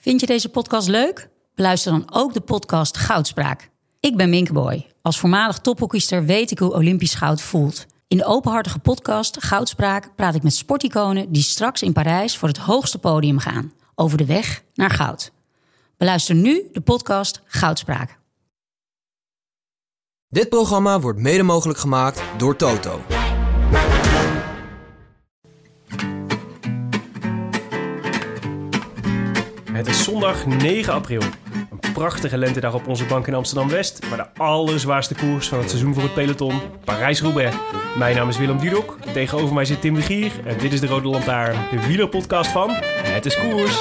Vind je deze podcast leuk? Beluister dan ook de podcast Goudspraak. Ik ben Minke Boy. Als voormalig tophockeyster weet ik hoe Olympisch goud voelt. In de openhartige podcast Goudspraak praat ik met sporticonen die straks in Parijs voor het hoogste podium gaan. Over de weg naar goud. Beluister nu de podcast Goudspraak. Dit programma wordt mede mogelijk gemaakt door Toto. Het is zondag 9 april. Een prachtige lentedag op onze bank in Amsterdam-West, maar de allerzwaarste koers van het seizoen voor het peloton, Parijs-Roubaix. Mijn naam is Willem Dudok, tegenover mij zit Tim de Gier en dit is de Rode Lantaarn, de wielerpodcast van Het is Koers.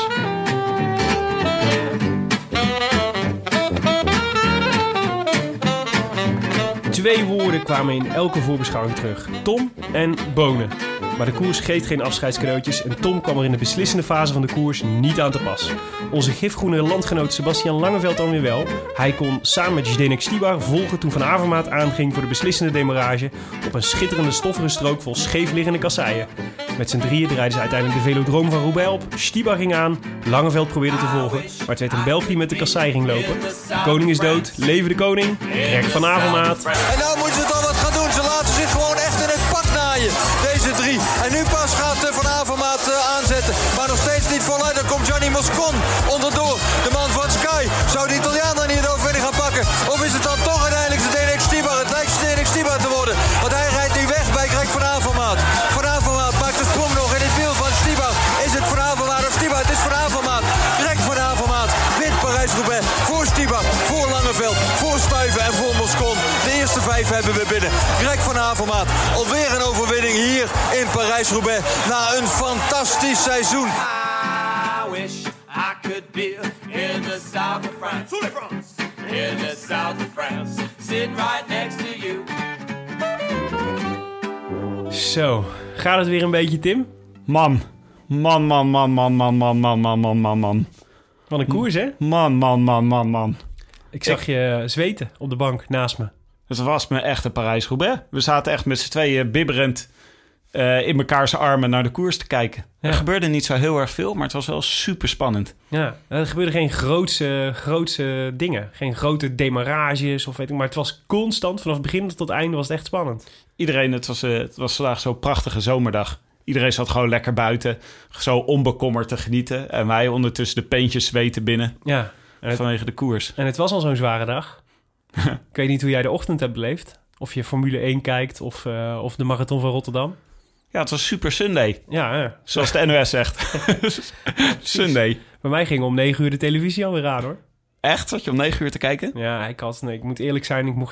Twee woorden kwamen in elke voorbeschouwing terug. Tom en Bonen. Maar de koers geeft geen afscheidscadeautjes en Tom kwam er in de beslissende fase van de koers niet aan te pas. Onze gifgroene landgenoot Sebastian Langeveld dan weer wel. Hij kon samen met Zdeněk Stybar volgen toen Van Avermaet aanging voor de beslissende demarrage op een schitterende stoffige strook vol scheefliggende kasseien. Met z'n drieën draaiden ze uiteindelijk de velodroom van Roubaix op. Stybar ging aan, Langeveld probeerde te volgen, maar het werd een Belg die met de kassei ging lopen. De koning is dood, leven de koning, Greg Van Avermaet. En nou moeten ze dan wat gaan doen. Ze laten zich gewoon echt in het pak naaien, deze drie. En nu pas gaat Van Avermaet aanzetten. Maar nog steeds niet voluit. Dan komt Gianni Moscon onderdoor. De man van Sky. Zou de Italiaan dan niet de overwinning gaan pakken? Of is het dan toch uiteindelijk Zdeněk Stybar? Het lijkt Zdeněk Stybar te worden. Want hij rijdt nu weg bij Greg Van Avermaet. Van Avermaet maakt de sprong nog in het wiel van Stybar. Is het Van Avermaet of Stybar? Het is Van Avermaet. Greg Van Avermaet wint Parijs-Roubaix voor Stybar, voor Langeveld, voor Stuyven en voor Moscon. De eerste 5 hebben we binnen. Greg Van Avermaet, alweer een overwinning hier in Parijs-Roubaix na een fantastisch seizoen. I wish I could be in the south of France. In the south of France, sitting right next to you. Zo, gaat het weer een beetje, Tim? Man. Wat een koers, hè? Man. Ik zag je zweten op de bank naast me. Het was me echt een Parijs-Roubaix. We zaten echt met z'n tweeën bibberend in mekaars armen naar de koers te kijken. Ja. Er gebeurde niet zo heel erg veel, maar het was wel super spannend. Ja, er gebeurden geen grootse dingen. Geen grote demarages of weet ik. Maar het was constant, vanaf begin tot einde was het echt spannend. Iedereen, het was vandaag zo'n prachtige zomerdag. Iedereen zat gewoon lekker buiten, zo onbekommerd te genieten. En wij ondertussen de peentjes zweten binnen. Ja. Vanwege de koers. En het was al zo'n zware dag. Ik weet niet hoe jij de ochtend hebt beleefd. Of je Formule 1 kijkt of de Marathon van Rotterdam. Ja, het was Super Sunday. Ja. Zoals de NOS zegt. Sunday. Bij mij ging om 9 uur de televisie alweer aan, hoor. Echt? Zat je om 9 uur te kijken? Ja, ik moet eerlijk zijn.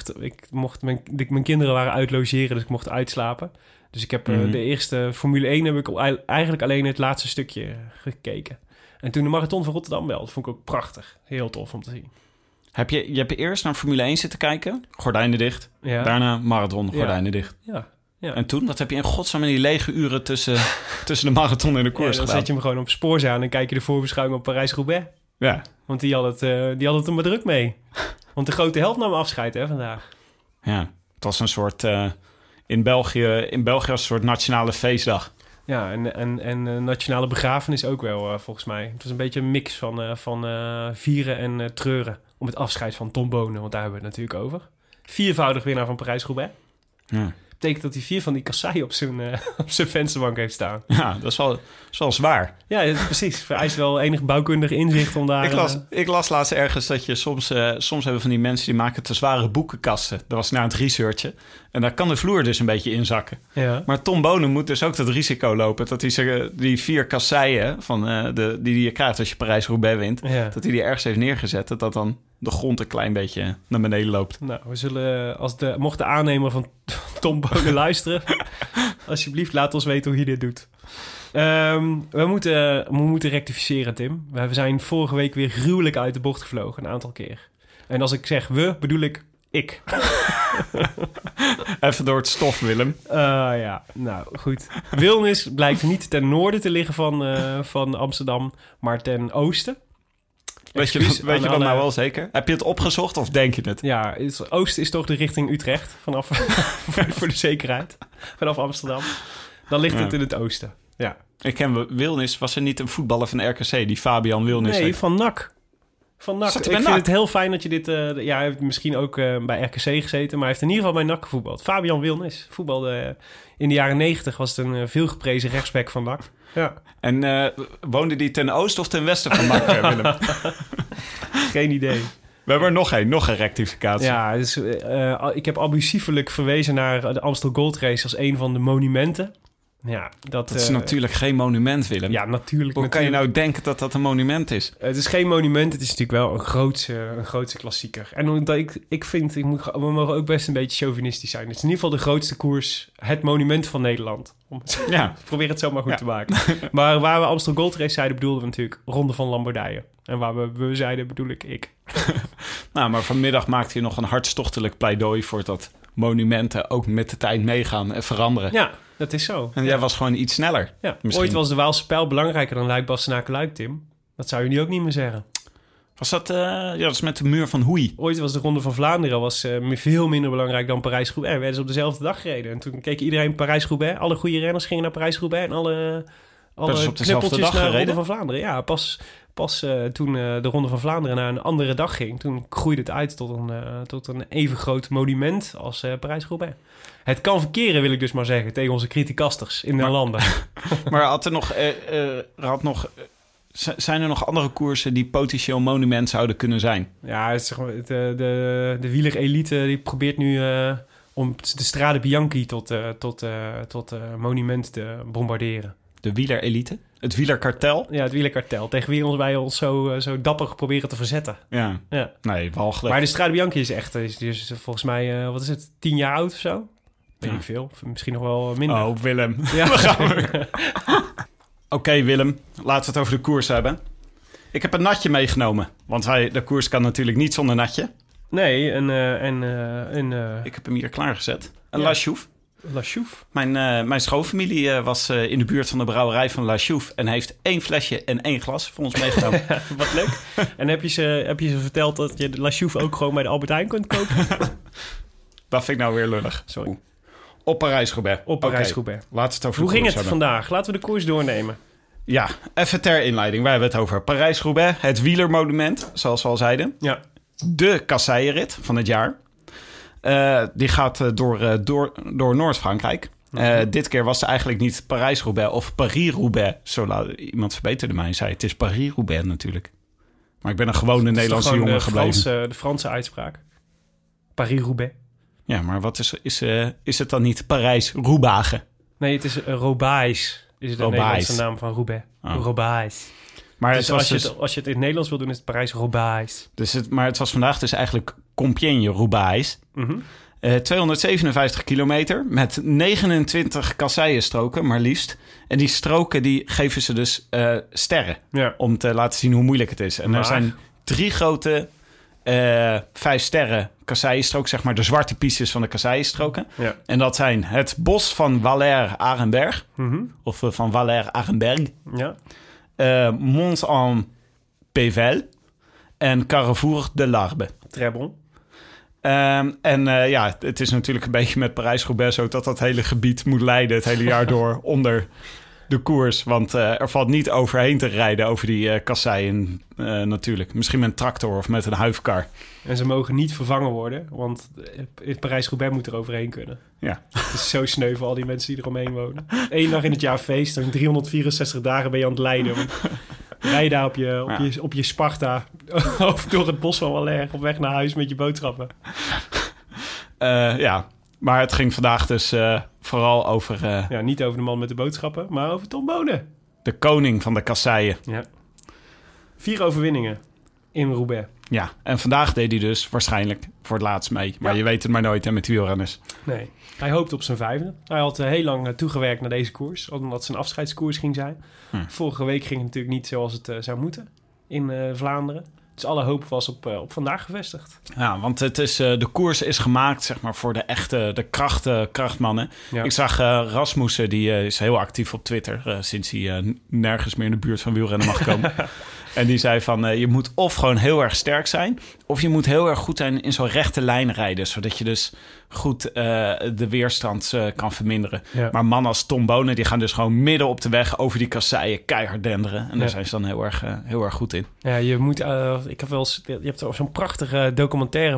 Mijn kinderen waren uit logeren, dus ik mocht uitslapen. Dus ik heb de eerste Formule 1 heb ik eigenlijk alleen het laatste stukje gekeken. En toen de Marathon van Rotterdam wel. Dat vond ik ook prachtig. Heel tof om te zien. Je hebt eerst naar Formule 1 zitten kijken. Gordijnen dicht. Ja. Daarna Marathon, gordijnen dicht. Ja. En toen? Wat heb je in godsnaam in die lege uren tussen de Marathon en de koers dan gedaan? zet je hem gewoon op spoor aan en kijk je de voorbeschouwing op Parijs-Roubaix. Ja. Want die had het er maar druk mee. Want de grote helft nam afscheid, hè, vandaag. Ja, het was een soort... in België was een soort nationale feestdag. Ja, en nationale begrafenis ook wel, volgens mij. Het was een beetje een mix van vieren en treuren. Om het afscheid van Tom Bonen, want daar hebben we het natuurlijk over. 4-voudig winnaar van Parijs-Roubaix. Ja. Betekent dat hij 4 van die kasseien op zijn vensterbank heeft staan. Ja, dat is wel zwaar. Ja, precies. Vereist wel enig bouwkundig inzicht om daar... Ik las laatst ergens dat je soms hebben van die mensen... die maken te zware boekenkasten. Dat was na het researchen. En daar kan de vloer dus een beetje inzakken. Ja. Maar Tom Bonen moet dus ook dat risico lopen... dat hij die 4 kasseien die je krijgt als je Parijs-Roubaix wint... dat hij die ergens heeft neergezet... dat dan de grond een klein beetje naar beneden loopt. Nou, we zullen, mocht de aannemer van Tom Bonen luisteren... alsjeblieft, laat ons weten hoe je dit doet. We moeten rectificeren, Tim. We zijn vorige week weer gruwelijk uit de bocht gevlogen, een aantal keer. En als ik zeg we, bedoel ik. Even door het stof, Willem. Ja, nou goed. Wilnis blijkt niet ten noorden te liggen van Amsterdam, maar ten oosten. Weet je dat nou wel zeker? Heb je het opgezocht of denk je het? Ja, oosten is toch de richting Utrecht, vanaf voor de zekerheid, vanaf Amsterdam. Dan ligt het in het oosten. Ja. Ik ken Wilnis. Was er niet een voetballer van RKC, die Fabian Wilnis? Nee, van NAC. Ik vind het heel fijn dat je dit... hij heeft misschien ook bij RKC gezeten... maar hij heeft in ieder geval bij NAC gevoetbald. Fabian Wilnis voetbalde in de jaren 90... was het een veelgeprezen rechtsback van NAC. Ja. En woonde die ten oosten of ten westen van NAC, Willem? Geen idee. We hebben er nog een rectificatie. Ja, dus, ik heb abusiefelijk verwezen naar de Amstel Gold Race... als een van de monumenten. Ja, dat is natuurlijk geen monument, Willem. Ja, natuurlijk. Hoe kan je nou denken dat dat een monument is? Het is geen monument, het is natuurlijk wel een grootse klassieker. En omdat ik vind, we mogen ook best een beetje chauvinistisch zijn. Het is in ieder geval de grootste koers, het monument van Nederland. Probeer het zo maar goed te maken. Maar waar we Amstel Gold Race zeiden, bedoelden we natuurlijk Ronde van Lombardije. En waar we zeiden, bedoel ik. Nou, maar vanmiddag maakte je nog een hartstochtelijk pleidooi voor dat monumenten ook met de tijd meegaan en veranderen. Ja, dat is zo. En jij was gewoon iets sneller. Ja. Ooit was de Waalse Pijl belangrijker dan Luik-Bastenaken-Luik, Tim. Dat zou je nu ook niet meer zeggen. Was dat... dat is met de muur van Hoei. Ooit was de Ronde van Vlaanderen veel minder belangrijk dan Parijs-Roubaix. En werden ze op dezelfde dag gereden. En toen keek iedereen Parijs-Roubaix. Alle goede renners gingen naar Parijs-Roubaix. En alle knuppeltjes naar de Ronde van Vlaanderen. Ja, pas toen de Ronde van Vlaanderen naar een andere dag ging... toen groeide het uit tot een even groot monument als Parijs-Roubaix. Het kan verkeren, wil ik dus maar zeggen... tegen onze criticasters in de landen. Maar zijn er nog andere koersen... die potentieel monument zouden kunnen zijn? Ja, zeg maar, de wielerelite die probeert nu... om de Strade Bianchi tot monument te bombarderen. De wielerelite? Het wielerkartel? Ja, het wielerkartel. Tegen wie wij ons zo dapper proberen te verzetten. Ja. Nee, walgelijk. Maar de Strade Bianchi is echt... is volgens mij, 10 jaar oud of zo? Weet ik veel. Misschien nog wel minder. Oh, Willem. Ja. We gaan weer. Oké, Willem. Laten we het over de koers hebben. Ik heb een natje meegenomen. Want de koers kan natuurlijk niet zonder natje. Nee, ik heb hem hier klaargezet. Een La Chouffe. La Chouffe. Mijn schoonfamilie was in de buurt van de brouwerij van La Chouffe... en heeft 1 flesje en 1 glas voor ons meegenomen. Wat leuk. En heb je ze verteld dat je de La Chouffe ook gewoon bij de Albert Heijn kunt kopen? Dat vind ik nou weer lullig. Sorry. Op Parijs-Roubaix. Parijs-Roubaix. Laten we het over Hoe ging het hebben. vandaag? Laten we de koers doornemen. Ja, even ter inleiding. Wij hebben het over Parijs-Roubaix. Het wielermonument, zoals we al zeiden. Ja. De kasseierrit van het jaar. Die gaat door Noord-Frankrijk. Dit keer was het eigenlijk niet Parijs-Roubaix of Paris-Roubaix. Iemand verbeterde mij en zei, het is Paris-Roubaix natuurlijk. Maar ik ben een gewone Nederlandse jongen gebleven. De Franse uitspraak. Paris-Roubaix. Ja, maar wat is het dan niet Parijs-Roubaix? Nee, het is Roubaix. Is het de Nederlandse naam van Roubaix. Oh. Roubaix. Maar dus als je het in het Nederlands wil doen, is het Parijs-Roubaix. Maar het was vandaag dus eigenlijk Compiègne-Roubaix. Mm-hmm. 257 kilometer met 29 kasseienstroken, maar liefst. En die stroken die geven ze dus sterren. Ja. Om te laten zien hoe moeilijk het is. En er zijn 3 grote 5 sterren kasseienstroken, zeg maar de zwarte pistes van de kasseienstroken. Ja. En dat zijn het bos van Valère-Arenberg. Mm-hmm. Of van Valère-Arenberg. Ja. Mons-en-Pével en Carrefour de l'Arbe. Très bon. Het is natuurlijk een beetje met Parijs-Roubaix zo dat hele gebied moet leiden het hele jaar door onder de koers. Want er valt niet overheen te rijden over die kasseien natuurlijk. Misschien met een tractor of met een huifkar. En ze mogen niet vervangen worden, want Parijs-Roubaix moet er overheen kunnen. Ja. Het is zo sneu voor al die mensen die eromheen wonen. 1 dag in het jaar feest en 364 dagen ben je aan het lijden. Rij daar op je Sparta of door het bos van Valère op weg naar huis met je boodschappen. Maar het ging vandaag dus vooral over... niet over de man met de boodschappen, maar over Tom Bonen. De koning van de kasseien. Ja. 4 overwinningen in Roubaix. Ja, en vandaag deed hij dus waarschijnlijk voor het laatst mee. Maar je weet het maar nooit met wielrenners. Nee, hij hoopte op zijn 5e. Hij had heel lang toegewerkt naar deze koers, omdat het zijn afscheidskoers ging zijn. Vorige week ging het natuurlijk niet zoals het zou moeten in Vlaanderen. Dus alle hoop was op vandaag gevestigd. Ja, want de koers is gemaakt zeg maar, voor de krachtmannen. Ja. Ik zag Rasmussen, die is heel actief op Twitter... sinds hij nergens meer in de buurt van wielrennen mag komen. En die zei van, je moet of gewoon heel erg sterk zijn... of je moet heel erg goed zijn in zo'n rechte lijn rijden... zodat je dus goed de weerstand kan verminderen. Ja. Maar mannen als Tom Bonen, die gaan dus gewoon midden op de weg... over die kasseien keihard denderen. En daar zijn ze dan heel erg goed in. Ja, je moet... ik heb wel eens... Je hebt zo'n prachtige documentaire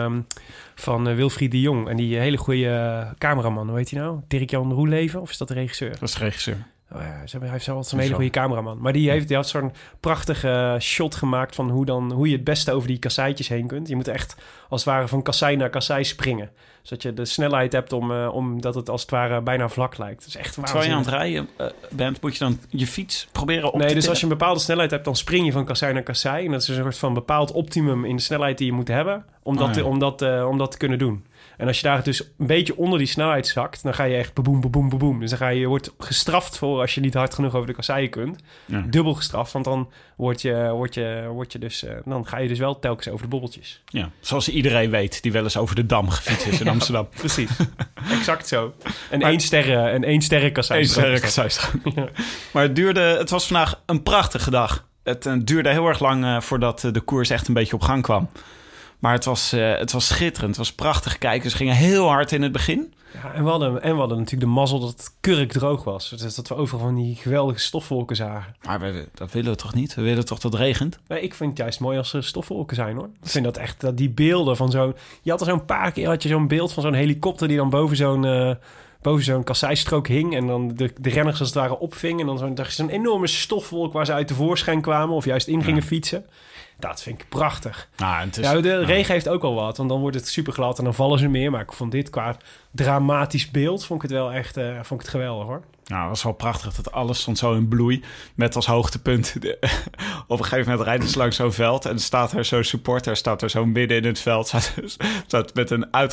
van Wilfried de Jong... en die hele goede cameraman, hoe heet hij nou? Dirk-Jan Roeleven, of is dat de regisseur? Dat is de regisseur. Oh ja, hij heeft zelfs een hele goede cameraman. Maar die had zo'n prachtige shot gemaakt... van hoe je het beste over die kasseitjes heen kunt. Je moet echt als het ware van kassei naar kassei springen. Zodat je de snelheid hebt omdat het als het ware bijna vlak lijkt. Dat is echt waanzinnig. Terwijl je aan het rijden bent, moet je dan je fiets proberen op te dus als je een bepaalde snelheid hebt... dan spring je van kassei naar kassei. En dat is een soort van bepaald optimum in de snelheid die je moet hebben... om dat te kunnen doen. En als je daar dus een beetje onder die snelheid zakt... dan ga je echt boem, boem, boem. Dus je wordt gestraft voor als je niet hard genoeg over de kasseien kunt. Ja. Dubbel gestraft, want dan word je dus... dan ga je dus wel telkens over de bobbeltjes. Ja, zoals iedereen weet die wel eens over de Dam gefietst is in Amsterdam. Precies, exact zo. En één sterren kassei. Eén sterren kassei. Ja. Maar het was vandaag een prachtige dag. Het duurde heel erg lang voordat de koers echt een beetje op gang kwam. Maar het was schitterend. Het was prachtig kijken. Ze gingen heel hard in het begin. Ja, en we hadden natuurlijk de mazzel dat het kurkdroog was. Dus dat we overal van die geweldige stofwolken zagen. Maar dat willen we toch niet? We willen toch dat het regent? Nee, ik vind het juist mooi als er stofwolken zijn, hoor. Ik vind dat echt, dat die beelden van zo'n... Je had er zo'n paar keer zo'n beeld van zo'n helikopter... die dan boven zo'n kasseistrook hing... en dan de renners als het ware opving... en dan zo'n enorme stofwolk waar ze uit tevoorschijn kwamen... of juist in gingen fietsen. Dat vind ik prachtig. De regen heeft ook al wat, want dan wordt het super glad en dan vallen ze meer. Maar ik vond dit qua dramatisch beeld, vond ik het wel echt geweldig, hoor. Nou, het was wel prachtig dat alles stond zo in bloei. Met als hoogtepunt op een gegeven moment rijden ze langs zo'n veld... en staat er zo'n supporter, staat er zo midden in het veld... staat met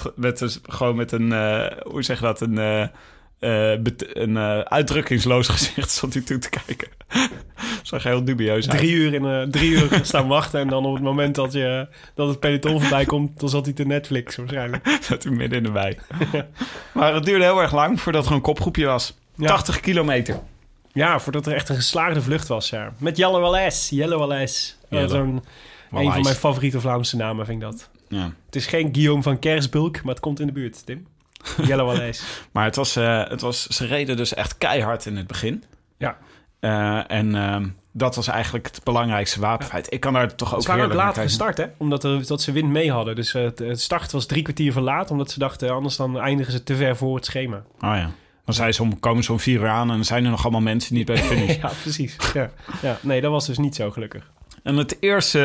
een uitdrukkingsloos gezicht stond hij toe te kijken. Dat zag heel dubieus uit. 3 uur staan wachten... en dan op het moment dat het peloton voorbij komt... dan zat hij te Netflix waarschijnlijk. Zat hij midden in de wei. Maar het duurde heel erg lang voordat er een kopgroepje was. Ja. 80 kilometer. Ja, voordat er echt een geslaagde vlucht was. Ja. Met Jelle Wallès. Een van mijn favoriete Vlaamse namen vind ik dat. Ja. Het is geen Guillaume van Kersbulk, maar het komt in de buurt, Tim. Jelle Wallès. Maar ze reden dus echt keihard in het begin. Ja. Dat was eigenlijk het belangrijkste wapenfeit. Ik kan daar toch ook ze waren ook laat gestart, hè? Omdat ze wind mee hadden. Dus het start was 3 kwartier verlaat. Omdat ze dachten, anders dan eindigen ze te ver voor het schema. Oh ja. Dan komen ze om 4 uur aan... en dan zijn er nog allemaal mensen niet bij de finish. Ja, precies. Ja. Nee, dat was dus niet zo gelukkig. En het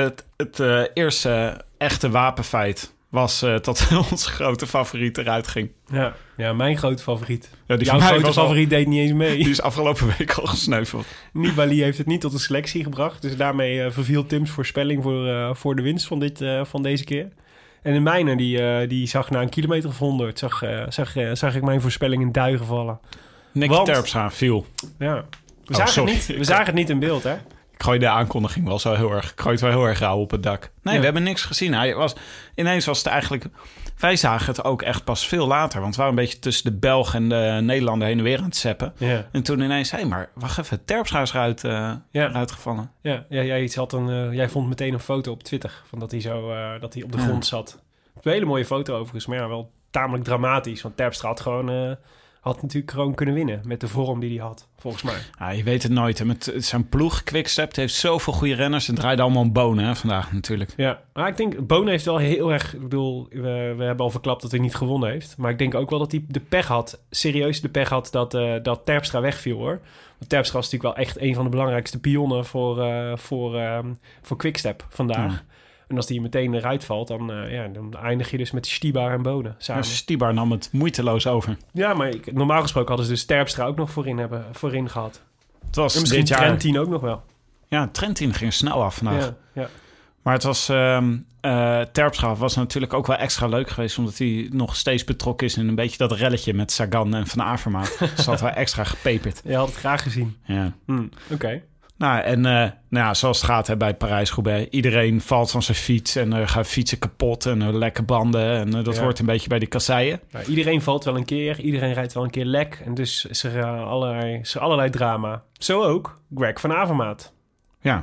eerste echte wapenfeit... was dat onze grote favoriet eruit ging. Ja, mijn grote favoriet. Ja, jouw grote favoriet deed niet eens mee. Die is afgelopen week al gesneuveld. Nibali heeft het niet tot de selectie gebracht. Dus daarmee verviel Tim's voorspelling voor de winst van deze keer. En de mijne, die zag na een kilometer of 100... zag ik mijn voorspelling in duigen vallen. Nick Terpstra viel. Ja. We zagen het niet in beeld, hè? Ik gooi de aankondiging wel zo heel erg... Ik gooi het wel heel erg rauw op het dak. Nee, we hebben niks gezien. Ineens was het eigenlijk... Wij zagen het ook echt pas veel later. Want we waren een beetje tussen de Belg en de Nederlander heen en weer aan het zeppen. Ja. En toen ineens... maar wacht even, Terpstra is eruit gevallen. Ja, jij vond meteen een foto op Twitter... van dat hij op de grond zat. Een hele mooie foto overigens. Maar ja, wel tamelijk dramatisch. Want Terpstra had natuurlijk gewoon kunnen winnen met de vorm die hij had, volgens mij. Ja, je weet het nooit. Hè. Met zijn ploeg, Quickstep, heeft zoveel goede renners. En draait allemaal om Bonen, hè, vandaag natuurlijk. Ja, maar ik denk, Bonen heeft wel heel erg... Ik bedoel, we hebben al verklapt dat hij niet gewonnen heeft. Maar ik denk ook wel dat hij de pech had. Serieus de pech had dat Terpstra wegviel, hoor. Want Terpstra was natuurlijk wel echt een van de belangrijkste pionnen voor Quickstep vandaag. Ja. En als die meteen eruit valt, dan eindig je dus met Stibar en Bonen samen. Ja, Stibar nam het moeiteloos over. Ja, maar normaal gesproken hadden ze dus Terpstra ook nog voorin gehad. Het was en misschien Trentin ook nog wel. Ja, Trentin ging snel af vandaag. Ja. Maar het was... Terpstra was natuurlijk ook wel extra leuk geweest... omdat hij nog steeds betrokken is in een beetje dat relletje met Sagan en Van Avermaat. Dus dat had wel extra gepeperd. Je had het graag gezien. Ja. Oké. Nou, en zoals het gaat bij Parijs-Roubaix... iedereen valt van zijn fiets en gaan fietsen kapot... en lekke banden en dat hoort een beetje bij die kasseien. Ja, iedereen valt wel een keer, iedereen rijdt wel een keer lek... en dus is er allerlei drama. Zo ook Greg van Avermaat. Ja,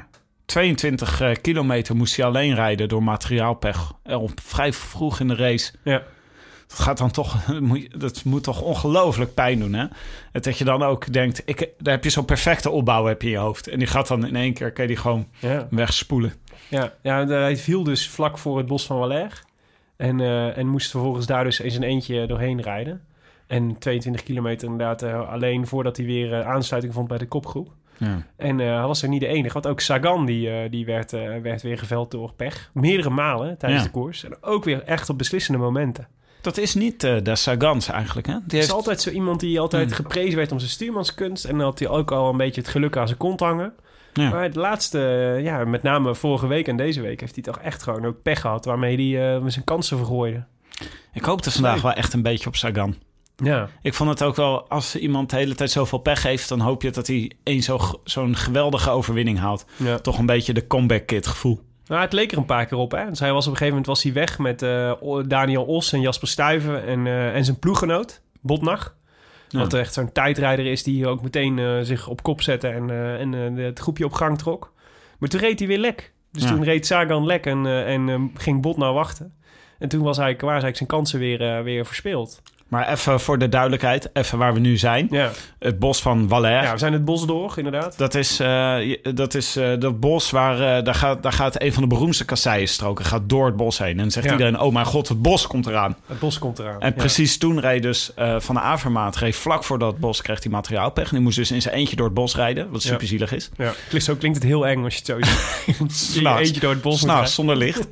22 kilometer moest hij alleen rijden door materiaalpech. Vrij vroeg in de race. Ja. Dat gaat dan toch, dat moet toch ongelooflijk pijn doen, hè? Dat je dan ook denkt, daar heb je zo'n perfecte opbouw heb je in je hoofd. En die gaat dan in één keer, kan je die gewoon wegspoelen. Ja, hij viel dus vlak voor het bos van Valais. En moest vervolgens daar dus in zijn eentje doorheen rijden. En 22 kilometer inderdaad alleen voordat hij weer aansluiting vond bij de kopgroep. Ja. En hij was er niet de enige. Want ook Sagan die werd weer geveld door pech. Meerdere malen tijdens de koers. En ook weer echt op beslissende momenten. Dat is niet de Sagans eigenlijk, hè? Die is altijd zo iemand die altijd geprezen werd om zijn stuurmanskunst. En dan had hij ook al een beetje het geluk aan zijn kont hangen. Ja. Maar het laatste, met name vorige week en deze week... heeft hij toch echt gewoon ook pech gehad... waarmee hij zijn kansen vergooide. Ik hoopte vandaag wel echt een beetje op Sagan. Ja. Ik vond het ook wel, als iemand de hele tijd zoveel pech heeft... dan hoop je dat hij zo'n geweldige overwinning haalt. Ja. Toch een beetje de comeback kid gevoel. Nou, het leek er een paar keer op, hè. Dus hij was op een gegeven moment weg met Daniel Os en Jasper Stuyven... en zijn ploeggenoot, Botnag. Ja. Wat echt zo'n tijdrijder is die ook meteen zich op kop zette... en het groepje op gang trok. Maar toen reed hij weer lek. Dus toen reed Sagan lek en ging Botnag wachten. En toen waren eigenlijk zijn kansen weer verspeeld. Maar even voor de duidelijkheid, even waar we nu zijn. Ja. Het bos van Valais. Ja, we zijn het bos door, inderdaad. Dat is dat bos waar... daar gaat een van de beroemdste kasseienstroken. Gaat door het bos heen. En dan zegt iedereen, oh mijn god, het bos komt eraan. Het bos komt eraan. En precies toen reed dus Van Avermaat... vlak voor dat bos kreeg hij materiaalpech. En die moest dus in zijn eentje door het bos rijden. Wat super zielig is. Ja. Zo klinkt het heel eng als je het zo ziet. Je eentje door het bos. 's nachts zonder licht.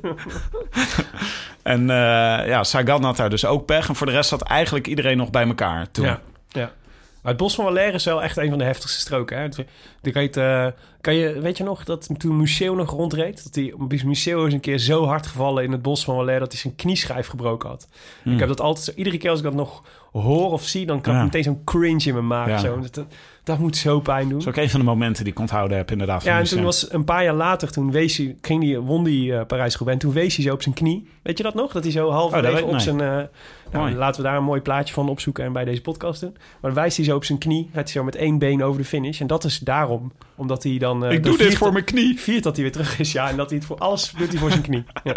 En Sagan had daar dus ook pech. En voor de rest zat eigenlijk iedereen nog bij elkaar toen. Ja. Maar het bos van Valais is wel echt een van de heftigste stroken. Hè? Weet je nog dat toen Museeuw nog rondreed... dat Museeuw is een keer zo hard gevallen in het bos van Valais... dat hij zijn knieschijf gebroken had. Ik heb dat altijd... Iedere keer als ik dat nog hoor of zie... dan kan ik meteen zo'n cringe in mijn maag. Ja. Zo. Dat moet zo pijn doen. Dat is ook een van de momenten die ik onthouden heb, inderdaad. Ja, en toen was een paar jaar later... toen won die Parijs-groep... en toen wees hij zo op zijn knie. Weet je dat nog? Dat hij zo halverwege op zijn... laten we daar een mooi plaatje van opzoeken... en bij deze podcast doen. Maar dan wijst hij zo op zijn knie... gaat hij zo met één been over de finish. En dat is daarom. Omdat hij dan... ik doe dit voor mijn knie. Viert dat hij weer terug is, ja. En dat hij het voor alles doet hij voor zijn knie. Ja.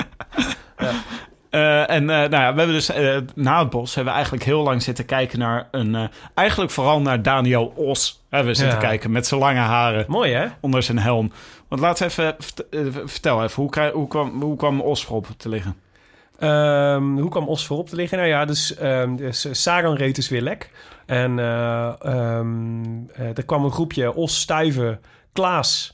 We hebben dus na het bos hebben we eigenlijk heel lang zitten kijken naar eigenlijk vooral naar Daniel Os. Hebben we zitten kijken met zijn lange haren. Mooi, hè? Onder zijn helm. Want laten we even vertel even hoe kwam Os voorop te liggen? Hoe kwam Os voorop te liggen? Nou ja, dus Sagan reed dus weer lek. En er kwam een groepje Os, Stuyven, Klaes,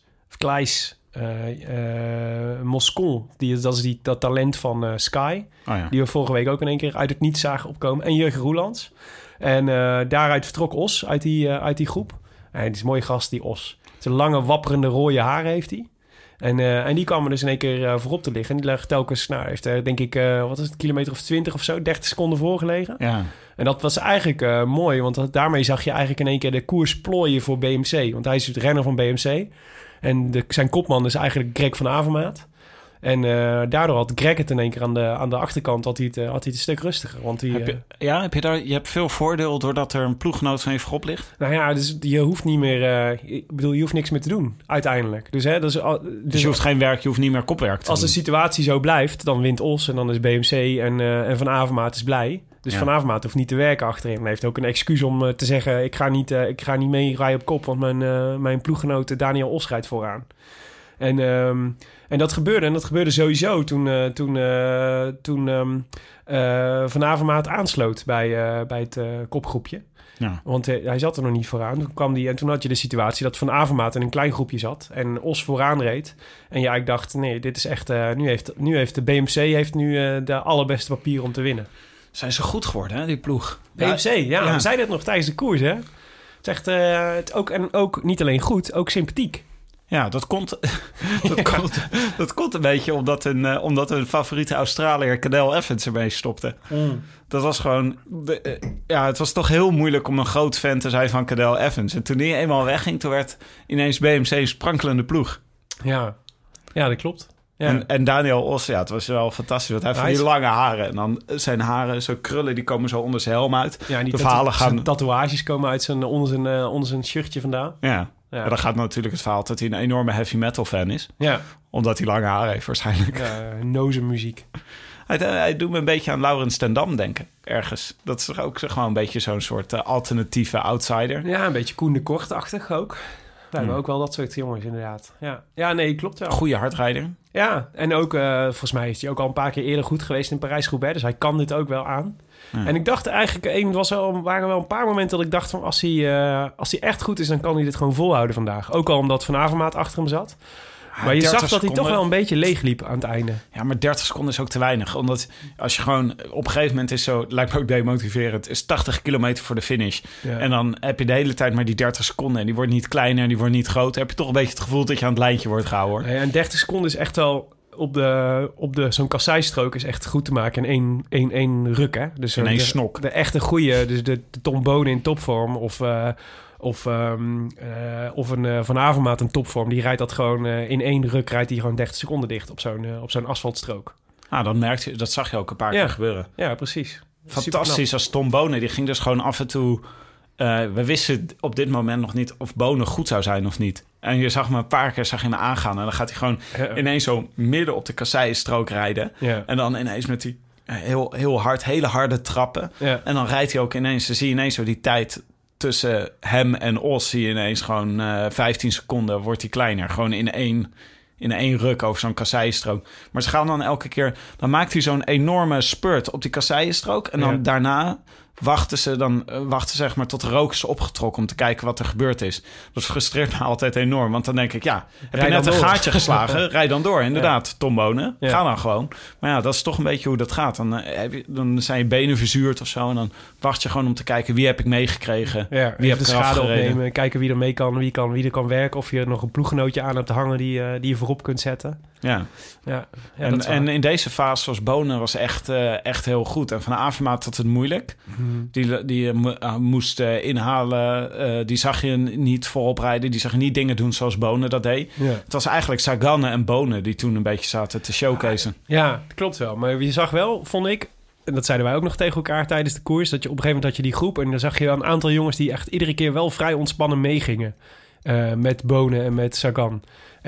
Moscon, dat talent van Sky. Oh ja. Die we vorige week ook in één keer uit het niets zagen opkomen. En Jurgen Roelands. En daaruit vertrok Os uit die groep. En het is een mooie gast, die Os. Zijn lange, wapperende rode haren heeft hij. En die kwam er dus in één keer voorop te liggen. En die lag telkens, heeft denk ik, kilometer of 20 of zo, 30 seconden voorgelegen. Ja. En dat was eigenlijk mooi, want daarmee zag je eigenlijk in één keer de koers plooien voor BMC. Want hij is het renner van BMC. En zijn kopman is eigenlijk Greg van Avermaat. En daardoor had Greg het in één keer aan de achterkant had hij het een stuk rustiger. Want je hebt veel voordeel doordat er een ploeggenoot van je voorop ligt? Nou ja, dus je hoeft niet meer... je hoeft niks meer te doen, uiteindelijk. Dus je hoeft geen werk, je hoeft niet meer kopwerk te doen. Als de situatie zo blijft, dan wint Os en dan is BMC en Van Avermaat is blij. Dus Van Avermaat hoeft niet te werken achterin. Hij heeft ook een excuus om te zeggen... ik ga niet mee rijden op kop... want mijn ploeggenoot Daniel Os rijdt vooraan. En dat gebeurde. En dat gebeurde sowieso toen Van Avermaat aansloot bij het kopgroepje. Ja. Want hij zat er nog niet vooraan. Toen kwam en toen had je de situatie dat Van Avermaat in een klein groepje zat... en Os vooraan reed. En ik dacht, nee, dit is echt... nu heeft de BMC de allerbeste papier om te winnen. Zijn ze goed geworden, hè, die ploeg? BMC, we zeiden het nog tijdens de koers, hè? Het is echt ook niet alleen goed, ook sympathiek. Ja, dat komt een beetje omdat hun favoriete Australiër Cadel Evans ermee stopte. Dat was gewoon... het was toch heel moeilijk om een groot fan te zijn van Cadel Evans. En toen die eenmaal wegging, toen werd ineens BMC een sprankelende ploeg. Ja, dat klopt. Ja. En Daniel Os, het was wel fantastisch. Want hij heeft die lange haren. En dan zijn haren, zo krullen, die komen zo onder zijn helm uit. Ja, en die verhalen gaan... tatoeages komen uit onder zijn shirtje vandaan. Ja. Ja. En dan gaat natuurlijk het verhaal dat hij een enorme heavy metal fan is. Ja. Omdat hij lange haar heeft waarschijnlijk. Ja, nozenmuziek. Hij doet me een beetje aan Laurens ten Dam denken, ergens. Dat is ook gewoon een beetje zo'n soort alternatieve outsider. Ja, een beetje Koen de Kort-achtig ook. We hebben ook wel dat soort jongens, inderdaad. Ja, nee, klopt wel. Goeie hardrijder. Ja, en ook, volgens mij is hij ook al een paar keer eerder goed geweest in Parijs-Roubaix. Dus hij kan dit ook wel aan. Ja. En ik dacht eigenlijk, waren wel een paar momenten dat ik dacht van... als hij echt goed is, dan kan hij dit gewoon volhouden vandaag. Ook al omdat Van Avermaet achter hem zat. Maar je zag dat hij toch wel een beetje leeg liep aan het einde. Ja, maar 30 seconden is ook te weinig. Omdat als je gewoon op een gegeven moment is zo... lijkt me ook demotiverend. is 80 kilometer voor de finish. Ja. En dan heb je de hele tijd maar die 30 seconden. En die wordt niet kleiner en die wordt niet groter. Heb je toch een beetje het gevoel dat je aan het lijntje wordt gehouden, hoor. Ja, en 30 seconden is echt wel... op zo'n kasseistrook is echt goed te maken in één ruk, hè? Dus in één snok. De echte goeie, dus de Tom Bonen in topvorm... Of een Van Avermaet in topvorm. Die rijdt dat gewoon in één ruk... rijdt hij gewoon 30 seconden dicht op zo'n asfaltstrook. Ah, dat zag je ook een paar keer gebeuren. Ja, precies. Fantastisch als Tom Bonen. Die ging dus gewoon af en toe... we wisten op dit moment nog niet of Bonen goed zou zijn of niet. En je zag me een paar keer me aangaan. En dan gaat hij gewoon ineens zo midden op de kasseienstrook rijden. Ja. En dan ineens met die heel hard, hele harde trappen. Ja. En dan rijdt hij ook ineens... Dan zie je ineens zo die tijd... tussen hem en Os zie je ineens gewoon 15 seconden wordt hij kleiner. Gewoon in één ruk over zo'n kasseienstrook. Maar ze gaan dan elke keer... Dan maakt hij zo'n enorme spurt op die kasseienstrook. En dan daarna wachten ze zeg maar tot de rook is opgetrokken... om te kijken wat er gebeurd is. Dat frustreert me altijd enorm. Want dan denk ik, heb je net een gaatje geslagen? Rijd dan door, inderdaad, Tom Bonen. Ja. Ga dan gewoon. Maar ja, dat is toch een beetje hoe dat gaat. Dan zijn je benen verzuurd of zo... en dan wacht je gewoon om te kijken... wie heb ik meegekregen? Ja, wie heb de schade opnemen? Kijken wie er mee kan, wie er kan werken... of je nog een ploeggenootje aan hebt te hangen... die je voorop kunt zetten. Ja. En in deze fase was Bonen was echt heel goed. En Van Avermaet had het moeilijk. Die moest inhalen. Die zag je niet voorop rijden. Die zag je niet dingen doen zoals Bonen dat deed. Ja. Het was eigenlijk Sagan en Bonen die toen een beetje zaten te showcasen. Ja, dat klopt wel. Maar je zag wel, vond ik... en dat zeiden wij ook nog tegen elkaar tijdens de koers... dat je op een gegeven moment had je die groep... en dan zag je een aantal jongens die echt iedere keer wel vrij ontspannen meegingen. Met Bonen en met Sagan.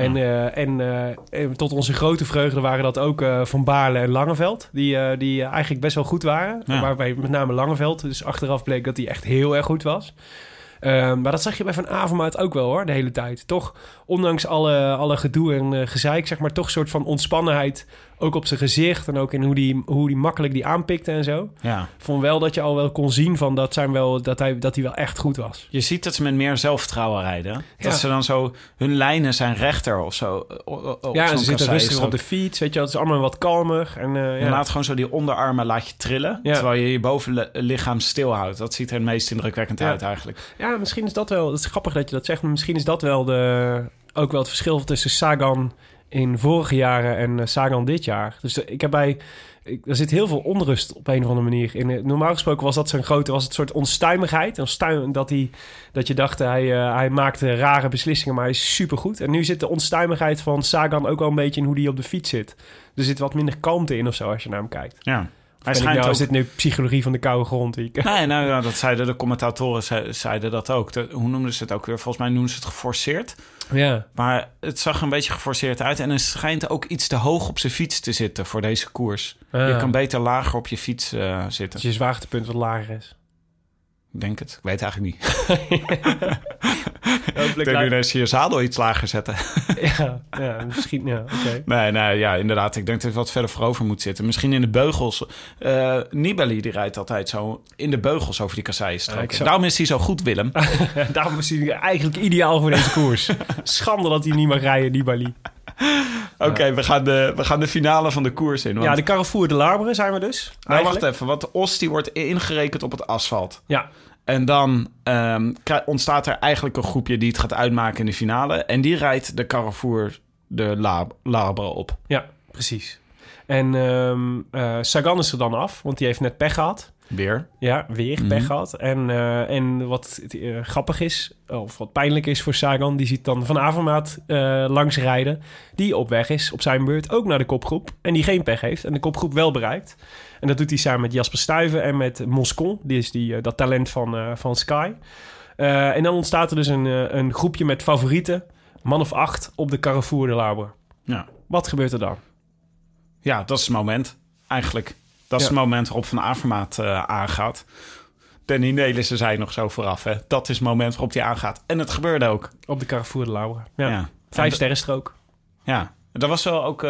En tot onze grote vreugde waren dat ook Van Baarle en Langeveld... die eigenlijk best wel goed waren. Ja. Waarbij met name Langeveld dus achteraf bleek dat hij echt heel erg goed was. Maar dat zag je bij Van Avermaet ook wel, hoor, de hele tijd. Toch, ondanks alle gedoe en gezeik, zeg maar... toch een soort van ontspannenheid... ook op zijn gezicht en ook in hoe die makkelijk die aanpikte en zo. Ja. Vond wel dat je al wel kon zien van dat hij wel echt goed was. Je ziet dat ze met meer zelfvertrouwen rijden. Dat ze dan zo... Hun lijnen zijn rechter of zo. Ze zitten rustig op de fiets. Weet je, het is allemaal wat kalmer. Je laat gewoon zo die onderarmen laat je trillen... terwijl je je bovenlichaam stilhoudt. Dat ziet er het meest indrukwekkend uit eigenlijk. Ja, misschien is dat wel... Het is grappig dat je dat zegt, maar misschien is dat wel ook wel het verschil tussen Sagan... in vorige jaren en Sagan dit jaar. Dus er zit heel veel onrust op een of andere manier. Normaal gesproken was dat zijn grote... was het soort onstuimigheid. Dat je dacht, hij maakte rare beslissingen... maar hij is supergoed. En nu zit de onstuimigheid van Sagan ook wel een beetje... in hoe hij op de fiets zit. Er zit wat minder kalmte in of zo, als je naar hem kijkt. Ja. Is dit nu psychologie van de koude grond? Nee, dat zeiden de commentatoren zeiden dat ook. Hoe noemden ze het ook weer? Volgens mij noemden ze het geforceerd. Ja. Maar het zag er een beetje geforceerd uit. En er schijnt ook iets te hoog op zijn fiets te zitten voor deze koers. Je kan beter lager op je fiets zitten. Dus je zwaartepunt wat lager is. Ik denk het. Ik weet het eigenlijk niet. Ik denk nu dat je zadel iets lager zetten. ja, misschien. Ja, okay. Nee, inderdaad. Ik denk dat het wat verder voorover moet zitten. Misschien in de beugels. Nibali die rijdt altijd zo in de beugels over die kasseienstrook. Daarom is hij zo goed, Willem. Daarom is hij eigenlijk ideaal voor deze koers. Schande dat hij niet mag rijden, Nibali. Oké, we gaan de finale van de koers in. Want... Ja, de Carrefour de Larbre zijn we dus. Wacht even, want de Os die wordt ingerekend op het asfalt. Ja. En dan ontstaat er eigenlijk een groepje die het gaat uitmaken in de finale. En die rijdt de Carrefour de Larbre op. Ja, precies. En Sagan is er dan af, want die heeft net pech gehad. Weer? Ja, weer pech gehad. En wat grappig is, of wat pijnlijk is voor Sagan... die ziet dan Van Avermaet langs rijden... die op weg is, op zijn beurt, ook naar de kopgroep... en die geen pech heeft en de kopgroep wel bereikt. En dat doet hij samen met Jasper Stuyven en met Moscon. Die is dat talent van Sky. En dan ontstaat er dus een groepje met favorieten. Man of 8 op de Carrefour de Lauber. Ja. Wat gebeurt er dan? Ja, dat is het moment eigenlijk. Dat is het moment waarop Van Avermaat aangaat. Danny Nelissen zei nog zo vooraf. Hè? Dat is het moment waarop hij aangaat. En het gebeurde ook. Op de Carrefour de Lauber. Ja. Ja. 5 sterrenstrook. Ja, dat was wel ook...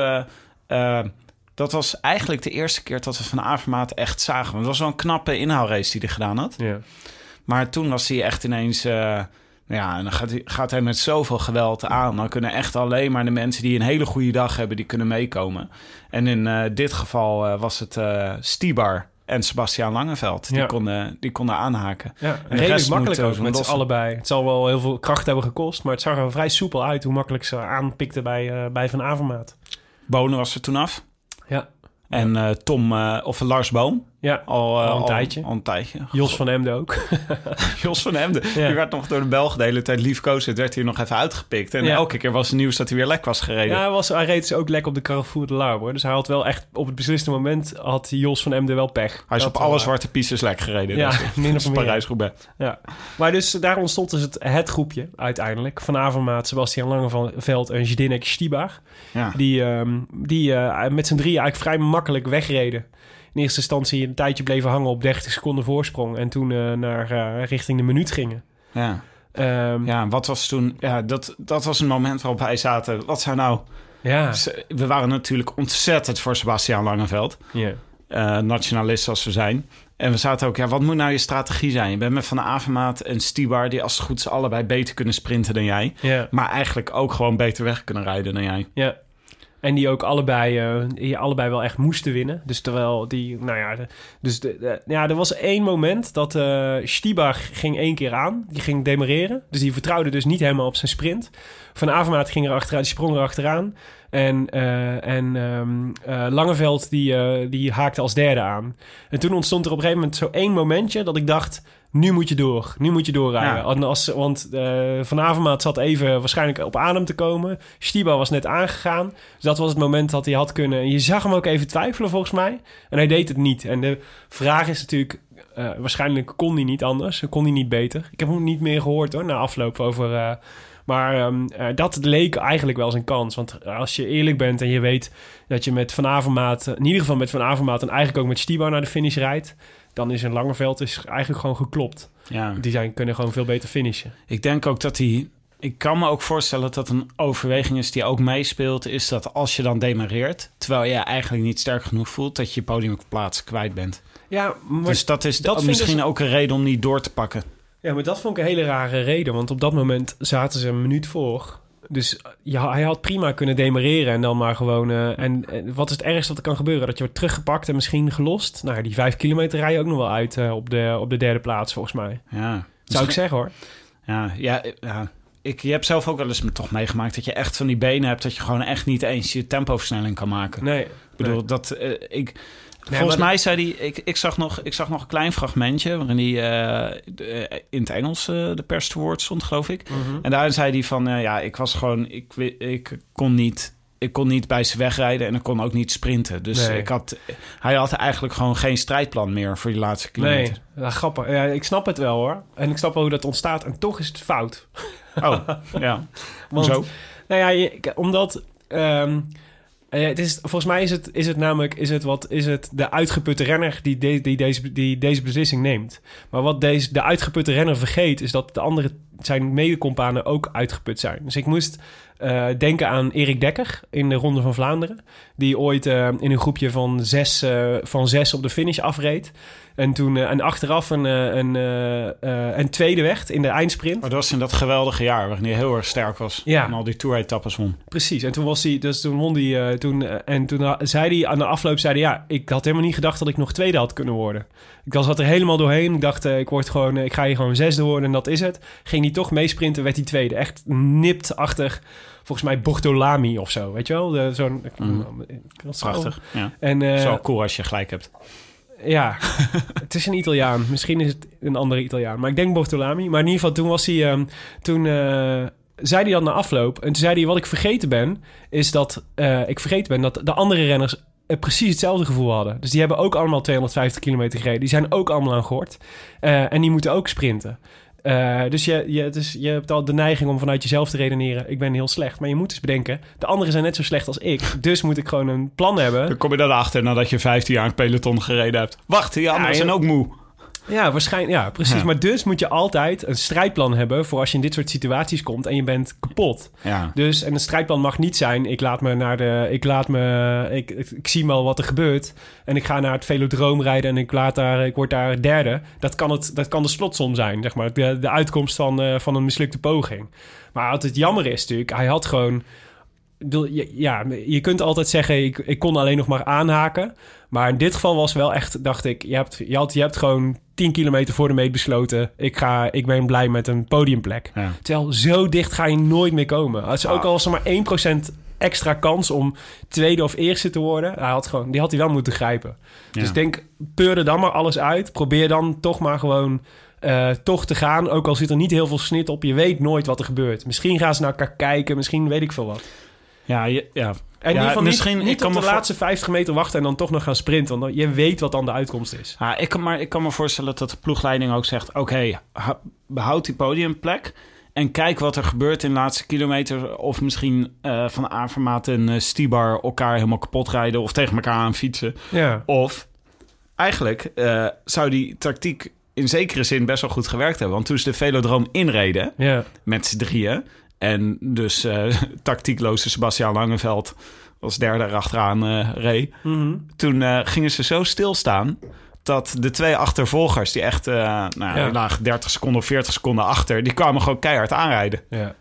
dat was eigenlijk de eerste keer dat we Van Avermaat echt zagen. Want het was wel een knappe inhaalrace die hij gedaan had. Ja. Maar toen was hij echt ineens... en dan gaat hij met zoveel geweld aan. Dan kunnen echt alleen maar de mensen die een hele goede dag hebben... die kunnen meekomen. En in dit geval was het Stybar en Sebastiaan Langeveld. Die konden aanhaken. Ja, en redelijk makkelijk ook met z'n allebei. Het zal wel heel veel kracht hebben gekost... maar het zag er vrij soepel uit... hoe makkelijk ze aanpikten bij Van Avermaat. Bonen was er toen af. Ja. En Lars Boom. Ja, al een tijdje. Jos van Emden ook. Jos van Emden. Ja. Die werd nog door de Belgen de hele tijd liefkozen. Werd hier nog even uitgepikt. En elke keer was het nieuws dat hij weer lek was gereden. Ja, hij reed dus ook lek op de Carrefour de Lauber. Dus hij had wel echt... Op het beslissende moment had Jos van Emden wel pech. Hij is op alle zwarte pistes lek gereden. Ja, min of meer. Parijs-Roubaix. Ja. Maar dus daar ontstond dus het groepje uiteindelijk. Van Avermaat, Sebastiaan Langeveld en Zdeněk Stybar. Ja. Die met z'n drieën eigenlijk vrij makkelijk wegreden. In eerste instantie een tijdje bleven hangen op 30 seconden voorsprong. En toen richting de minuut gingen. Ja. Wat was toen... Ja, dat was een moment waarop wij zaten. Wat zou nou... Ja. We waren natuurlijk ontzettend voor Sebastiaan Langeveld. Yeah. Nationalist als we zijn. En we zaten ook... Ja, wat moet nou je strategie zijn? Je bent met Van Avermaat en Stybar... die als het goed is allebei beter kunnen sprinten dan jij. Yeah. Maar eigenlijk ook gewoon beter weg kunnen rijden dan jij. Ja. Yeah. En die ook allebei wel echt moesten winnen. Dus terwijl die... er was één moment dat Stybar ging 1 keer aan. Die ging demareren. Dus die vertrouwde dus niet helemaal op zijn sprint. Van Avermaat ging erachteraan, die sprong erachteraan. En Langeveld die haakte als derde aan. En toen ontstond er op een gegeven moment zo 1 momentje... dat ik dacht... Nu moet je doorrijden. Ja. Want Van Avermaat zat even waarschijnlijk op adem te komen. Stybar was net aangegaan. Dus dat was het moment dat hij had kunnen... En je zag hem ook even twijfelen volgens mij. En hij deed het niet. En de vraag is natuurlijk... waarschijnlijk kon hij niet anders. Kon hij niet beter. Ik heb hem niet meer gehoord hoor, na afloop over... Maar dat leek eigenlijk wel zijn kans. Want als je eerlijk bent en je weet dat je met Van Avermaat... in ieder geval met Van Avermaat en eigenlijk ook met Stybar naar de finish rijdt... dan is een Langeveld eigenlijk gewoon geklopt. Ja. Die kunnen gewoon veel beter finishen. Ik denk ook dat hij... Ik kan me ook voorstellen dat een overweging is die ook meespeelt... is dat als je dan demareert... terwijl je eigenlijk niet sterk genoeg voelt... dat je je podiumplaats kwijt bent. Ja, maar dus dat is misschien ook een reden om niet door te pakken. Ja, maar dat vond ik een hele rare reden. Want op dat moment zaten ze een minuut voor. Dus hij had prima kunnen demareren en dan maar gewoon... En wat is het ergste wat er kan gebeuren? Dat je wordt teruggepakt en misschien gelost. Nou, die 5 kilometer rij je ook nog wel uit op de derde plaats, volgens mij. Ja. Zou ik zeggen, hoor. Ja. Je hebt zelf ook wel eens toch meegemaakt... dat je echt van die benen hebt... dat je gewoon echt niet eens je tempoversnelling kan maken. Nee. Ik bedoel, volgens mij zei hij... Ik zag nog een klein fragmentje... waarin hij in het Engels de pers te woord stond, geloof ik. Mm-hmm. En daarin zei hij van... ik was gewoon... Ik kon niet bij ze wegrijden... en ik kon ook niet sprinten. Dus hij had eigenlijk gewoon geen strijdplan meer... voor die laatste kilometer. Nee, grappig. Ja, ik snap het wel, hoor. En ik snap wel hoe dat ontstaat. En toch is het fout. Oh, ja. Want, zo? Nou ja, omdat... volgens mij is het de uitgeputte renner die deze beslissing neemt. Maar wat de uitgeputte renner vergeet... is dat de andere zijn medecompanen ook uitgeput zijn. Dus ik moest denken aan Erik Dekker in de Ronde van Vlaanderen... die ooit in een groepje van zes op de finish afreed... En toen en achteraf een tweede werd in de eindsprint. Maar dat was in dat geweldige jaar waarin hij heel erg sterk was. Ja. En al die Tour-etappes won. Precies. En toen won hij. Toen zei hij aan de afloop: ik had helemaal niet gedacht dat ik nog tweede had kunnen worden. Ik zat er helemaal doorheen. Ik dacht, ik ga hier gewoon zesde worden en dat is het. Ging hij toch meesprinten, werd hij tweede. Echt nipt achter. Volgens mij Bortolami of zo. Weet je wel? Prachtig. Ja. En zo cool als je gelijk hebt. Ja, het is een Italiaan. Misschien is het een andere Italiaan. Maar ik denk Bortolami. Maar in ieder geval, toen was hij... zei hij dan na afloop... En toen zei hij, wat ik vergeten ben... is dat de andere renners... precies hetzelfde gevoel hadden. Dus die hebben ook allemaal 250 kilometer gereden. Die zijn ook allemaal aan gort. En die moeten ook sprinten. Dus je hebt al de neiging om vanuit jezelf te redeneren. Ik ben heel slecht. Maar je moet eens bedenken, de anderen zijn net zo slecht als ik. Dus moet ik gewoon een plan hebben. Dan kom je daarachter nadat je 15 jaar een peloton gereden hebt. Wacht, die anderen zijn ook moe. Ja, waarschijnlijk. Ja, precies. Ja. Maar dus moet je altijd een strijdplan hebben voor als je in dit soort situaties komt en je bent kapot. Ja. Dus, en een strijdplan mag niet zijn, ik zie wel wat er gebeurt en ik ga naar het velodroom rijden en ik word daar derde. Dat kan de slotsom zijn, zeg maar. De uitkomst van een mislukte poging. Maar wat het jammer is natuurlijk, hij had gewoon... je kunt altijd zeggen, ik kon alleen nog maar aanhaken. Maar in dit geval was wel echt, dacht ik... Je hebt gewoon 10 kilometer voor de meet besloten... ik ben blij met een podiumplek. Ja. Terwijl zo dicht ga je nooit meer komen. Als ook al was er maar 1% extra kans om tweede of eerste te worden... Die had hij wel moeten grijpen. Ja. Dus ik denk, peur er dan maar alles uit. Probeer dan toch maar gewoon... toch te gaan, ook al zit er niet heel veel snit op. Je weet nooit wat er gebeurt. Misschien gaan ze naar elkaar kijken, misschien weet ik veel wat. Ja. En in ieder geval niet op de laatste 50 meter wachten... en dan toch nog gaan sprinten. Want je weet wat dan de uitkomst is. Ja, ik kan me voorstellen dat de ploegleiding ook zegt... oké, behoud die podiumplek... en kijk wat er gebeurt in de laatste kilometer... of misschien Van Avermaat en Stybar elkaar helemaal kapot rijden... of tegen elkaar aan fietsen. Ja. Of eigenlijk zou die tactiek... in zekere zin best wel goed gewerkt hebben. Want toen ze de velodroom inreden... met z'n drieën... en dus tactiekloze Sebastiaan Langeveld... als derde erachteraan reed. Mm-hmm. Toen gingen ze zo stilstaan... dat de twee achtervolgers... die echt lagen 30 seconden of 40 seconden achter... die kwamen gewoon keihard aanrijden. Ja.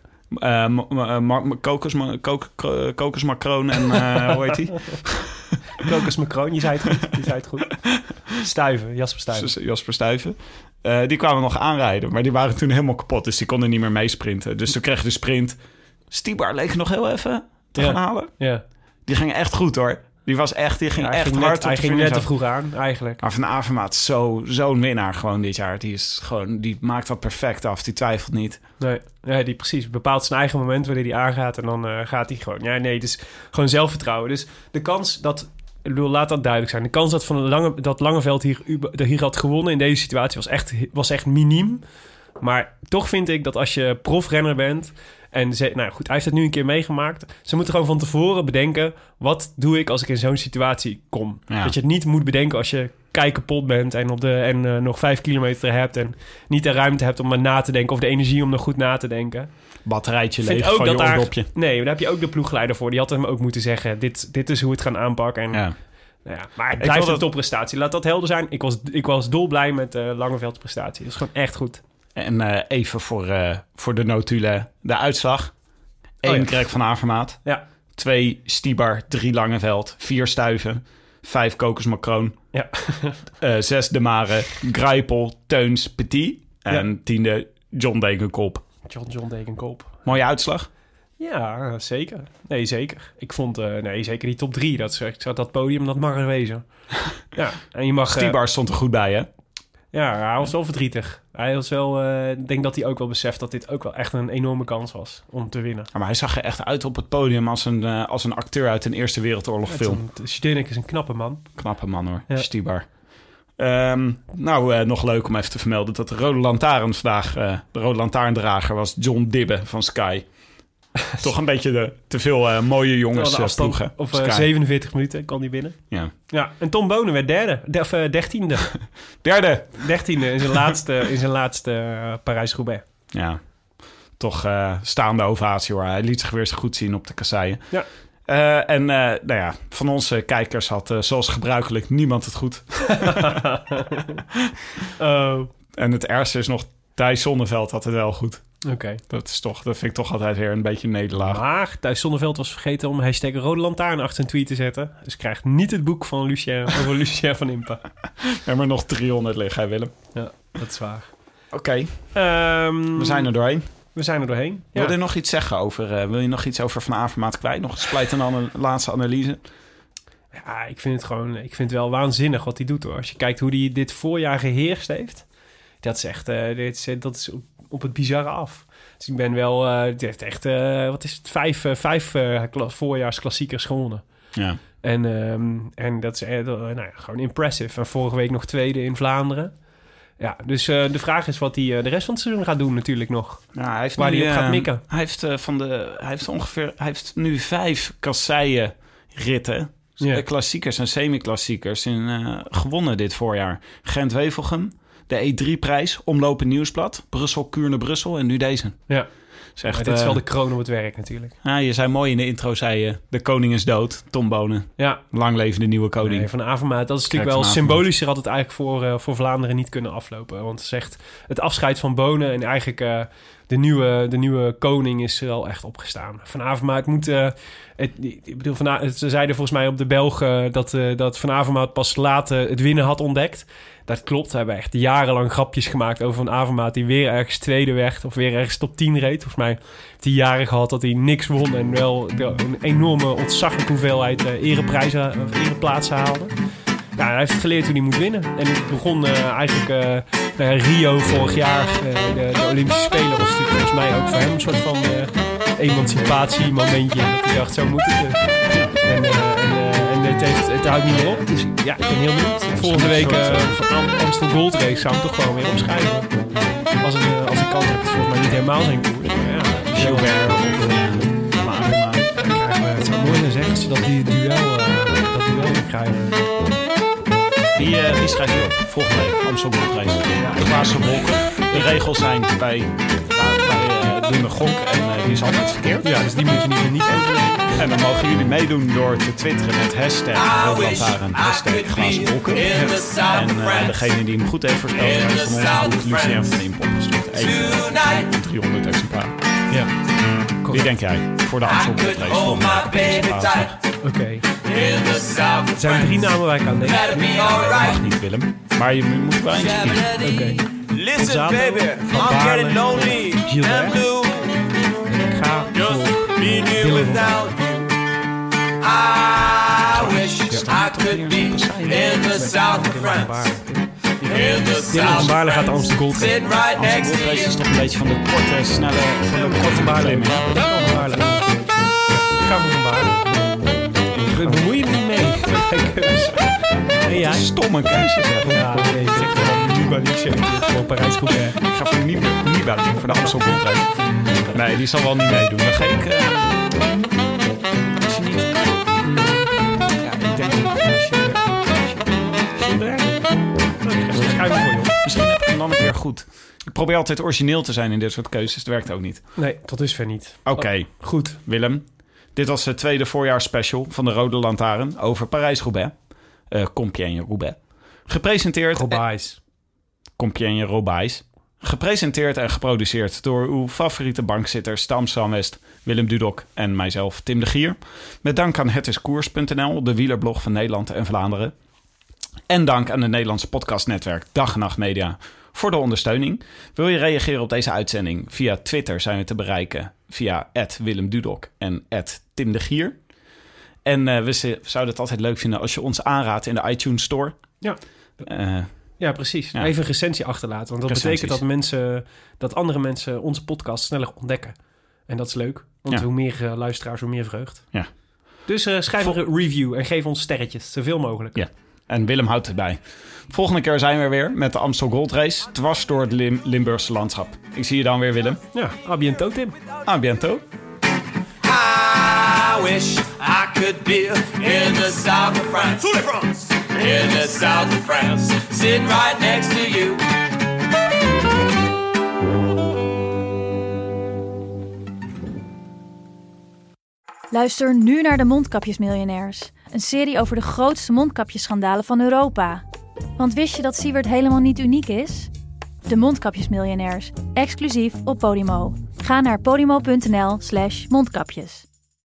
Kokos Macron en hoe heet die? Kokos Macron, je zei het goed. Stuyven, Jasper Stuyven. Die kwamen nog aanrijden, maar die waren toen helemaal kapot. Dus die konden niet meer meesprinten. Dus toen kreeg je de sprint. Stybar leek nog heel even te gaan halen. Ja. Die ging echt goed hoor. Die ging echt hard. Hij ging net te vroeg aan, eigenlijk. Maar Van Avermaat, zo'n winnaar gewoon dit jaar. Die maakt dat perfect af. Die twijfelt niet. Nee, die precies bepaalt zijn eigen moment wanneer hij aangaat. En dan gaat hij gewoon. Ja, nee, dus gewoon zelfvertrouwen. Dus de kans dat... Ik bedoel, laat dat duidelijk zijn. De kans dat Langeveld hier had gewonnen in deze situatie was echt miniem. Maar toch vind ik dat als je profrenner bent... en hij heeft het nu een keer meegemaakt... ze moeten gewoon van tevoren bedenken... wat doe ik als ik in zo'n situatie kom? Ja. Dat je het niet moet bedenken als je kapot bent... en nog 5 kilometer hebt... en niet de ruimte hebt om maar na te denken... of de energie om nog goed na te denken. Batterijtje leeg van je oordopje. Nee, daar heb je ook de ploegleider voor. Die had hem ook moeten zeggen... dit is hoe het gaan aanpakken. En, maar het blijft een topprestatie. Laat dat helder zijn. Ik was dolblij met Langevelds prestatie. Dat is gewoon echt goed. En even voor de notulen de uitslag. 1 Greg van Avermaat. Ja. 2 Stybar, 3 Langeveld, 4 Stuyven, 5 Kokos Macron. Ja. 6 De Mare, Greipel, Teuns, Petit. En 10e John Degenkolb. John Degenkolb. Mooie uitslag. Ja, zeker. Nee, zeker. Ik vond, zeker die top 3. Dat podium, dat mag er wezen. Ja, en je mag... Stybar stond er goed bij, hè? Ja, hij was wel verdrietig. Hij was wel... Ik denk dat hij ook wel beseft dat dit ook wel echt een enorme kans was om te winnen. Ja, maar hij zag er echt uit op het podium als een acteur uit een Eerste Wereldoorlog film. Zdenek is een knappe man. Knappe man hoor, ja. Stybar. Nog leuk om even te vermelden dat de Rode Lantaarn vandaag... de Rode Lantaarndrager was John Dibbe van Sky. Toch een beetje te veel mooie jongens ploegen. Of 47 minuten kon hij winnen. Ja. En Tom Bonen werd derde. 13e. Derde. 13e in zijn laatste Parijs-Roubaix. Ja. Toch staande ovatie hoor. Hij liet zich weer zo goed zien op de kasseien. Ja. Van onze kijkers had zoals gebruikelijk niemand het goed. En het ergste is nog... Thijs Zonneveld had het wel goed. Oké. Dat vind ik toch altijd weer een beetje een nederlaag. Maar Thijs Zonneveld was vergeten om # Rode Lantaarn achter een tweet te zetten. Dus krijgt niet het boek van Lucien van Impa. Ja, maar nog 300 liggen, Willem. Ja, dat is waar. Oké. We zijn er doorheen. Ja. Wil je nog iets zeggen over Van Avermaat kwijt? Nog een splijtende laatste analyse? Ja, ik vind het wel waanzinnig wat hij doet hoor. Als je kijkt hoe hij dit voorjaar geheerst heeft. Dat is echt, dat is op het bizarre af. Dus ik ben wel, het heeft echt, wat is het, 5 voorjaarsklassiekers gewonnen. Ja. En dat is gewoon impressive. En vorige week nog tweede in Vlaanderen. Ja, dus de vraag is wat hij de rest van het seizoen gaat doen natuurlijk nog. Ja, hij heeft waar hij op gaat mikken. Hij heeft nu 5 kasseienritten, klassiekers en semi-klassiekers gewonnen dit voorjaar. Gent-Wevelgem, de E3-prijs, Omloop Nieuwsblad, Brussel-Kuurne-Brussel en nu deze. Ja. Dit is wel de kroon op het werk natuurlijk. Ja, je zei mooi in de intro, de koning is dood, Tom Bonen. Ja. Lang leven de nieuwe koning. Nee, Van Avermaat, dat is natuurlijk wel symbolischer had het eigenlijk voor Vlaanderen niet kunnen aflopen. Want het zegt het afscheid van Bonen en eigenlijk de nieuwe koning is er al echt opgestaan. Van Avermaat moet... ze zeiden volgens mij op de Belgen dat Van Avermaat pas later het winnen had ontdekt. Dat klopt. We hebben echt jarenlang grapjes gemaakt over Van Avermaat die weer ergens tweede werd of weer ergens top 10 reed. Volgens mij heeft hij jaren gehad dat hij niks won en wel een enorme ontzaglijke hoeveelheid ereplaatsen haalde. Ja, hij heeft het geleerd hoe hij moet winnen. En het begon eigenlijk Rio vorig jaar, de Olympische Spelen, was natuurlijk volgens mij ook voor hem een soort van emancipatiemomentje. Dat hij dacht, zo moet het. En het houdt niet meer op. Dus ja, ik ben heel benieuwd. Volgende week van Amstel Gold Race zou hem toch gewoon weer opschrijven. Als ik kans heb, is volgens mij niet helemaal zijn koers. Ja, Gilbert of het zou mooi zijn zeggen als ze dat duel krijgen. Die schrijf je op. Volgende week, Amstel Gold Race. De glazen wolken. De regels zijn bij doen de gok en die is altijd verkeerd. Ja, dus die moet je niet even. En dan mogen jullie meedoen door te twitteren met #RoodLantaarn, #glazen wolken. En degene die hem goed heeft voorspeld, is van ons goed Lucien van de Impop gestuurd. 300 exemplaren. Ja. Wie denk jij voor de Amstel Gold Race volgende week? Oké. Er zijn 3 namen waar ik aan denk. Dat mag niet, Willem. Maar je moet wel eens kiezen. Oké. Listen, baby, I'm getting lonely and blue. Ik ga Just being here without you. I wish I could be in the south of France. In the south van Baarle gaat Amstel Gold Race. sitting right next to Race you. is toch een beetje van de korte, snelle, van de korte baarlimmen. Ik ga voor Van Baarle. Bemoei je niet mee. En jij? Stomme keuzes. Ja, nee, ik zeg gewoon Nibali. Ik zeg gewoon Parijs-Roubaix. Ik ga voor Nibali, voor de Amstel Gold Race. Nee, die zal wel niet meedoen. Dan ga ik... Als je niet... Ja, ik denk dat als je... Misschien heb ik hem dan een keer goed. Ik probeer altijd origineel te zijn in dit soort keuzes. Dat werkt ook niet. Nee, tot dusver niet. Oké, goed. Willem, dit was de tweede voorjaarsspecial van de Rode Lantaarn over Parijs-Roubaix. Compiègne-Roubaix. Gepresenteerd... Compiègne-Roubaix. Gepresenteerd en geproduceerd door uw favoriete bankzitters Amsterdam West, Willem Dudok en mijzelf, Tim de Gier. Met dank aan hetiskoers.nl, de wielerblog van Nederland en Vlaanderen. En dank aan het Nederlandse podcastnetwerk Dag en Nacht Media voor de ondersteuning. Wil je reageren op deze uitzending? Via Twitter zijn we te bereiken via @Willem Dudok en @Tim de Gier. En we zouden het altijd leuk vinden als je ons aanraadt in de iTunes Store. Ja. Ja, precies. Ja. Even een recensie achterlaten. Want dat betekent dat andere mensen onze podcast sneller ontdekken. En dat is leuk. Want hoe meer luisteraars, hoe meer vreugd. Ja. Dus schrijf een review en geef ons sterretjes. Zoveel mogelijk. Ja. En Willem houdt het bij. Volgende keer zijn we weer met de Amstel Gold Race. Dwars door het Limburgse landschap. Ik zie je dan weer, Willem. Ja, à bientôt, Tim. À bientôt. I wish I could be in the south of France. In the south of France, sitting right next to you. Luister nu naar de Mondkapjesmiljonairs. Een serie over de grootste mondkapjesschandalen van Europa. Want wist je dat Siewert helemaal niet uniek is? De Mondkapjesmiljonairs, exclusief op Podimo. Ga naar podimo.nl/mondkapjes.